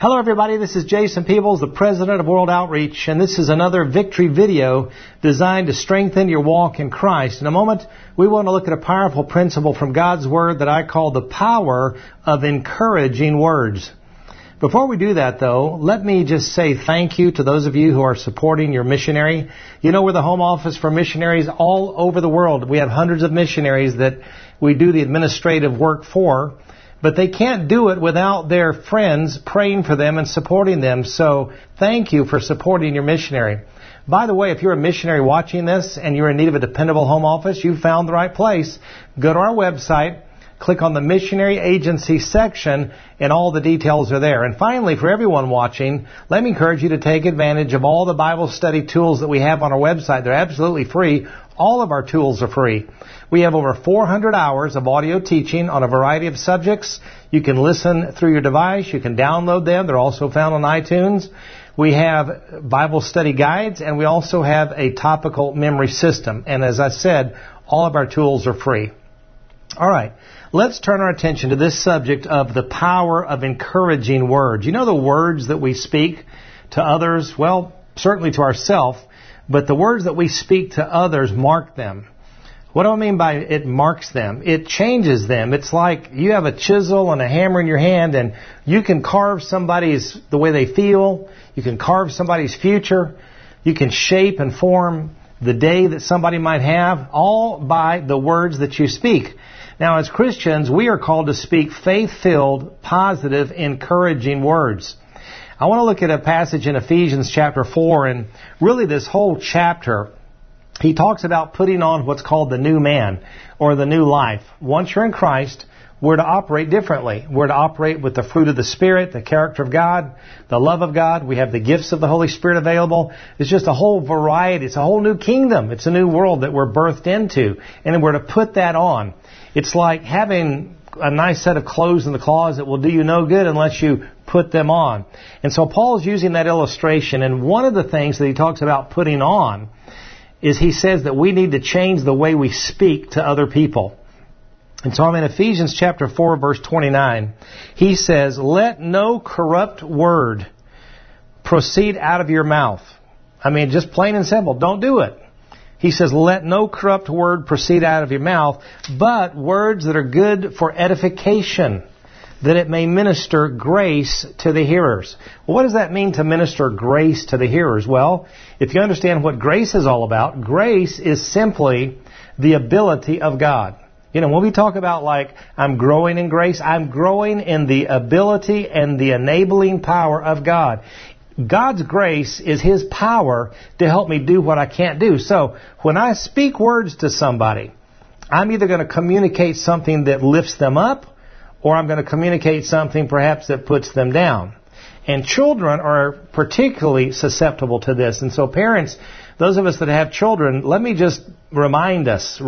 Hello everybody, this is Jason Peebles, the President of World Outreach, and this is another Victory video designed to strengthen your walk in Christ. In a moment, we want to look at a powerful principle from God's Word that I call the power of encouraging words. Before we do that, though, let me just say thank you to those of you who are supporting your missionary. You know, we're the home office for missionaries all over the world. We have hundreds of missionaries that we do the administrative work for. But they can't do it without their friends praying for them and supporting them. So thank you for supporting your missionary. By the way, if you're a missionary watching this and you're in need of a dependable home office, you found the right place. Go to our website, click on the Missionary Agency section, and all the details are there. And finally, for everyone watching, let me encourage you to take advantage of all the Bible study tools that we have on our website. They're absolutely free. All of our tools are free. We have over 400 hours of audio teaching on a variety of subjects. You can listen through your device. You can download them. They're also found on iTunes. We have Bible study guides, and we also have a topical memory system. And as I said, all of our tools are free. All right, let's turn our attention to this subject of the power of encouraging words. You know the words that we speak to others? Well, certainly to ourselves, but the words that we speak to others mark them. What do I mean by it marks them? It changes them. It's like you have a chisel and a hammer in your hand, and you can carve somebody's, the way they feel. You can carve somebody's future. You can shape and form the day that somebody might have, all by the words that you speak. Now, as Christians, we are called to speak faith-filled, positive, encouraging words. I want to look at a passage in Ephesians chapter 4, and really this whole chapter, he talks about putting on what's called the new man, or the new life. Once you're in Christ, we're to operate differently. We're to operate with the fruit of the Spirit, the character of God, the love of God. We have the gifts of the Holy Spirit available. It's just a whole variety. It's a whole new kingdom. It's a new world that we're birthed into, and we're to put that on. It's like having a nice set of clothes in the closet will do you no good unless you put them on. And so Paul's using that illustration, and one of the things that he talks about putting on is he says that we need to change the way we speak to other people. And so I'm in Ephesians chapter 4, verse 29. He says, "Let no corrupt word proceed out of your mouth." I mean, just plain and simple, don't do it. He says, "Let no corrupt word proceed out of your mouth, but words that are good for edification, that it may minister grace to the hearers." Well, what does that mean to minister grace to the hearers? Well, if you understand what grace is all about, grace is simply the ability of God. You know, when we talk about like, I'm growing in grace, I'm growing in the ability and the enabling power of God. God's grace is His power to help me do what I can't do. So when I speak words to somebody, I'm either going to communicate something that lifts them up, or I'm going to communicate something perhaps that puts them down. And children are particularly susceptible to this. And so parents, those of us that have children, let me just remind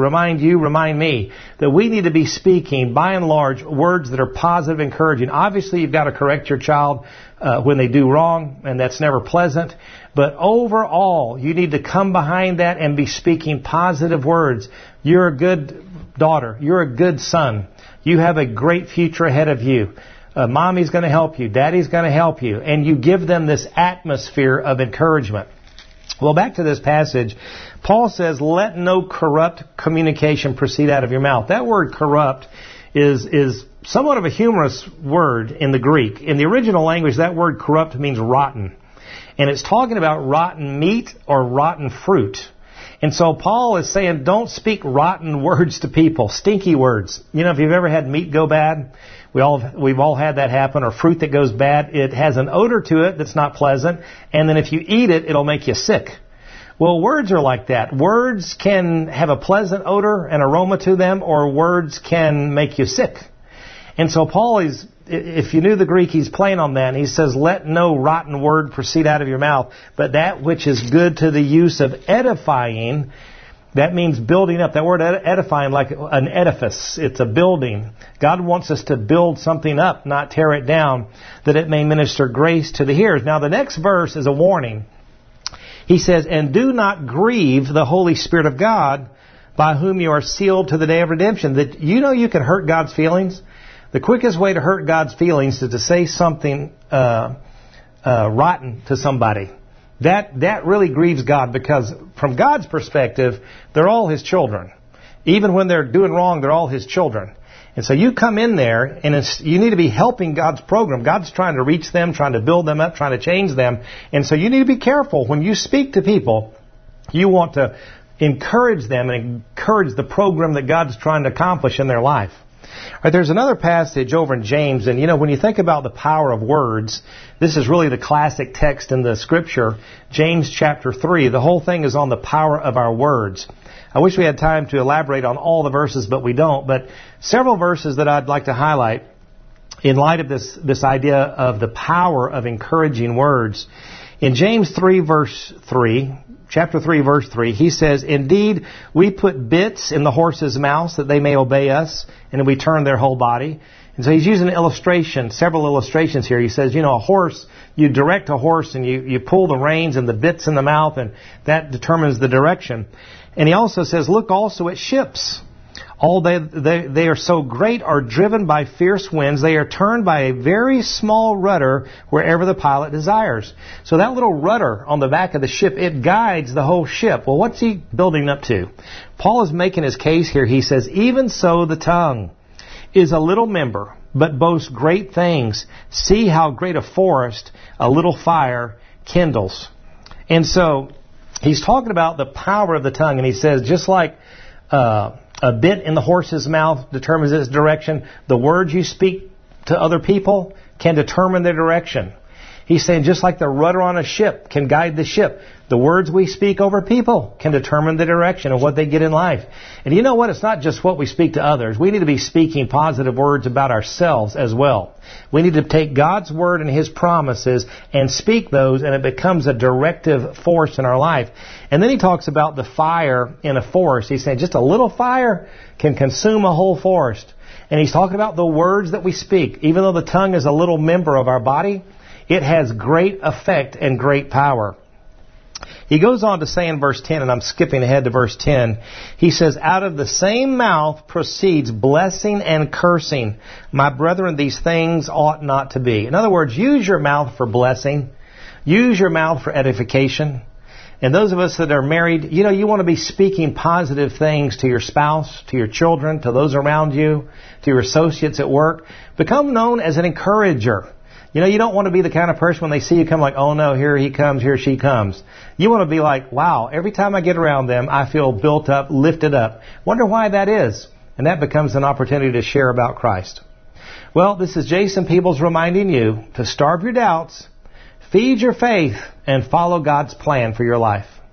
me, that we need to be speaking, by and large, words that are positive, encouraging. Obviously, you've got to correct your child when they do wrong, and that's never pleasant. But overall, you need to come behind that and be speaking positive words. You're a good daughter. You're a good son. You have a great future ahead of you. Mommy's going to help you. Daddy's going to help you. And you give them this atmosphere of encouragement. Well, back to this passage, Paul says, "Let no corrupt communication proceed out of your mouth." That word corrupt is somewhat of a humorous word in the Greek. In the original language, that word corrupt means rotten. And it's talking about rotten meat or rotten fruit. And so Paul is saying, don't speak rotten words to people, stinky words. You know, if you've ever had meat go bad, we've all had that happen, or fruit that goes bad. It has an odor to it that's not pleasant, and then if you eat it, it'll make you sick. Well, words are like that. Words can have a pleasant odor and aroma to them, or words can make you sick. And so Paul is, if you knew the Greek, he's playing on that. And he says, let no rotten word proceed out of your mouth, but that which is good to the use of edifying. That means building up. That word edifying, like an edifice. It's a building. God wants us to build something up, not tear it down, that it may minister grace to the hearers. Now, the next verse is a warning. He says, "And do not grieve the Holy Spirit of God, by whom you are sealed to the day of redemption." That you know you can hurt God's feelings. The quickest way to hurt God's feelings is to say something rotten to somebody. That really grieves God, because from God's perspective, they're all His children. Even when they're doing wrong, they're all His children. And so you come in there, and you need to be helping God's program. God's trying to reach them, trying to build them up, trying to change them. And so you need to be careful. When you speak to people, you want to encourage them and encourage the program that God's trying to accomplish in their life. All right, there's another passage over in James, and when you think about the power of words, this is really the classic text in the Scripture, James chapter 3. The whole thing is on the power of our words. I wish we had time to elaborate on all the verses, but we don't. But several verses that I'd like to highlight in light of this idea of the power of encouraging words. In James 3, verse 3, chapter 3, verse 3, he says, "Indeed, we put bits in the horses' mouths that they may obey us, and we turn their whole body." And so he's using an illustration, several illustrations here. He says, a horse, you direct a horse and you pull the reins and the bits in the mouth, and that determines the direction. And he also says, "Look also at ships. All they are so great are driven by fierce winds. They are turned by a very small rudder wherever the pilot desires." So that little rudder on the back of the ship, it guides the whole ship. Well, what's he building up to? Paul is making his case here. He says, "Even so the tongue is a little member, but boasts great things. See how great a forest a little fire kindles." And so he's talking about the power of the tongue, and he says, just like a bit in the horse's mouth determines its direction, the words you speak to other people can determine their direction. He's saying just like the rudder on a ship can guide the ship, the words we speak over people can determine the direction of what they get in life. And you know what? It's not just what we speak to others. We need to be speaking positive words about ourselves as well. We need to take God's Word and His promises and speak those, and it becomes a directive force in our life. And then he talks about the fire in a forest. He's saying just a little fire can consume a whole forest. And he's talking about the words that we speak. Even though the tongue is a little member of our body, it has great effect and great power. He goes on to say in verse 10, and I'm skipping ahead to verse 10, he says, "Out of the same mouth proceeds blessing and cursing. My brethren, these things ought not to be." In other words, use your mouth for blessing. Use your mouth for edification. And those of us that are married, you want to be speaking positive things to your spouse, to your children, to those around you, to your associates at work. Become known as an encourager. You don't want to be the kind of person when they see you come like, "Oh no, here he comes, here she comes." You want to be like, "Wow, every time I get around them, I feel built up, lifted up." Wonder why that is. And that becomes an opportunity to share about Christ. Well, this is Jason Peebles reminding you to starve your doubts, feed your faith, and follow God's plan for your life.